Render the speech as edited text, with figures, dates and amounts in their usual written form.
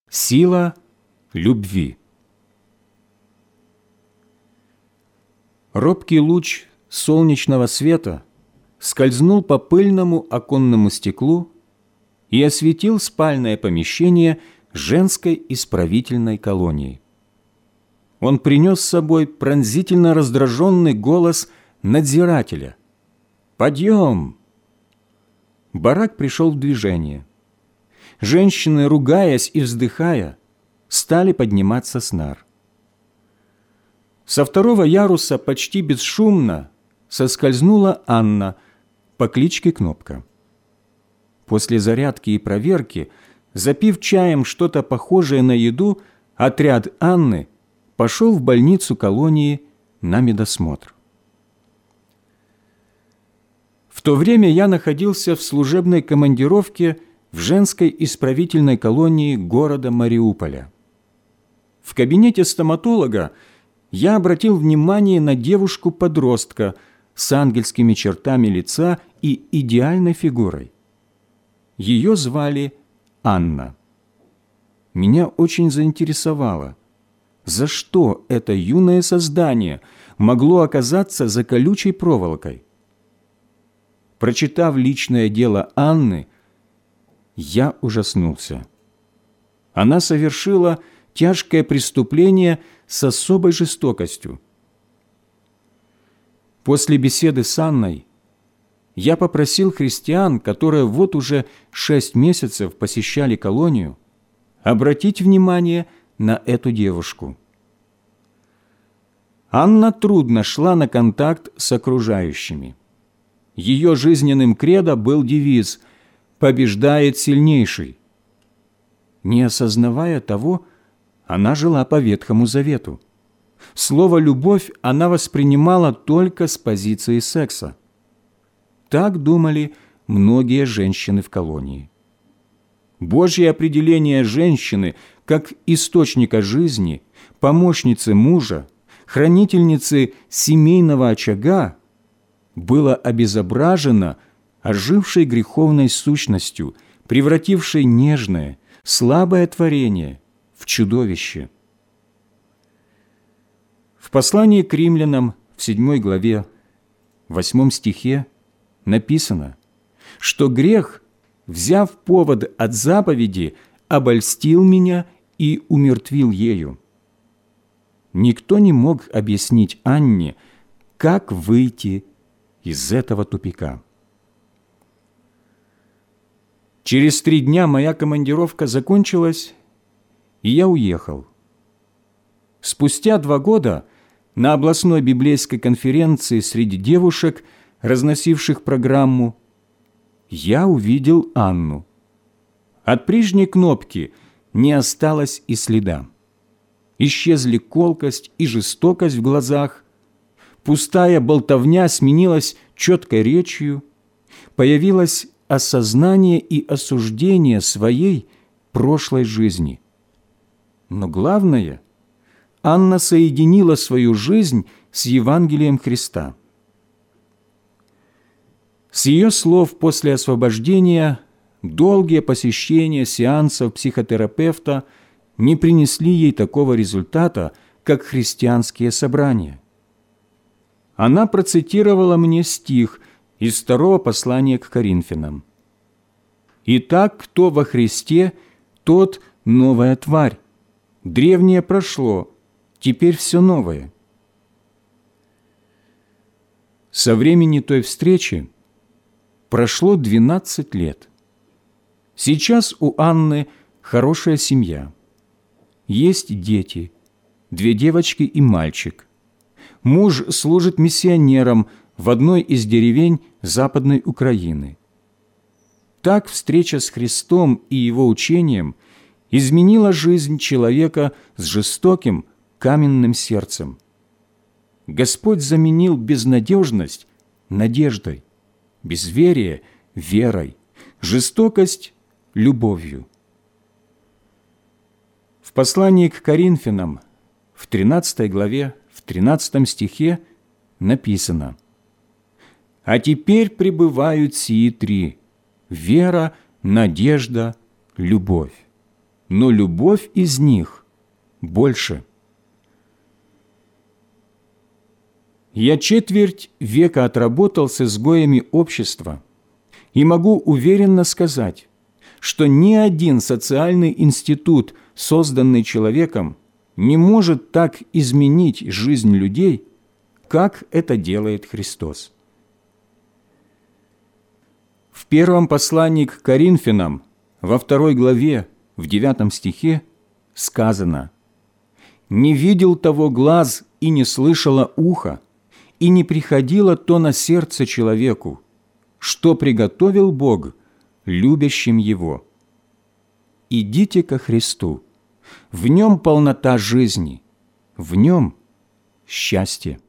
Сила любви. Робкий луч солнечного света скользнул по пыльному оконному стеклу и осветил спальное помещение женской исправительной колонии. Он принес с собой пронзительно раздраженный голос надзирателя. «Подъем!» Барак пришел в движение. Женщины, ругаясь и вздыхая, стали подниматься с нар. Со второго яруса почти бесшумно соскользнула Анна по кличке Кнопка. После зарядки и проверки, запив чаем что-то похожее на еду, отряд Анны пошел в больницу колонии на медосмотр. В то время я находился в служебной командировке в женской исправительной колонии города Мариуполя. В кабинете стоматолога я обратил внимание на девушку-подростка с ангельскими чертами лица и идеальной фигурой. Ее звали Анна. Меня очень заинтересовало, за что это юное создание могло оказаться за колючей проволокой. Прочитав личное дело Анны, я ужаснулся. Она совершила тяжкое преступление с особой жестокостью. После беседы с Анной я попросил христиан, которые вот уже 6 месяцев посещали колонию, обратить внимание на эту девушку. Анна трудно шла на контакт с окружающими. Ее жизненным кредо был девиз «Побеждает сильнейший». Не осознавая того, она жила по Ветхому Завету. Слово «любовь» она воспринимала только с позиции секса. Так думали многие женщины в колонии. Божье определение женщины как источника жизни, помощницы мужа, хранительницы семейного очага было обезображено ожившей греховной сущностью, превратившей нежное, слабое творение в чудовище. В послании к римлянам в 7 главе, 8 стихе написано, что грех, взяв повод от заповеди, обольстил меня и умертвил ею. Никто не мог объяснить Анне, как выйти из этого тупика. Через 3 дня моя командировка закончилась, и я уехал. Спустя 2 года на областной библейской конференции среди девушек, разносивших программу, я увидел Анну. От прежней Кнопки не осталось и следа. Исчезли колкость и жестокость в глазах, пустая болтовня сменилась четкой речью, появилось осознание и осуждение своей прошлой жизни. Но главное, Анна соединила свою жизнь с Евангелием Христа. С ее слов после освобождения долгие посещения сеансов психотерапевта не принесли ей такого результата, как христианские собрания. Она процитировала мне стих из 2 послания к Коринфянам. «Итак, кто во Христе, тот новая тварь. Древнее прошло, теперь все новое». Со времени той встречи прошло 12 лет. Сейчас у Анны хорошая семья. Есть дети, 2 девочки и мальчик. Муж служит миссионером в одной из деревень Западной Украины. Так встреча с Христом и Его учением изменила жизнь человека с жестоким каменным сердцем. Господь заменил безнадежность надеждой, безверие верой, жестокость любовью. В послании к Коринфянам в 13 главе, в 13 стихе написано: «А теперь пребывают сии 3 – вера, надежда, любовь. но любовь из них больше. Я четверть века отработал с изгоями общества и могу уверенно сказать, что ни один социальный институт, созданный человеком, не может так изменить жизнь людей, как это делает Христос. В первом послании к Коринфянам, во 2 главе, в 9 стихе сказано: «Не видел того глаз и не слышало ухо, и не приходило то на сердце человеку, что приготовил Бог любящим Его. Идите ко Христу, в Нем полнота жизни, в Нем счастье».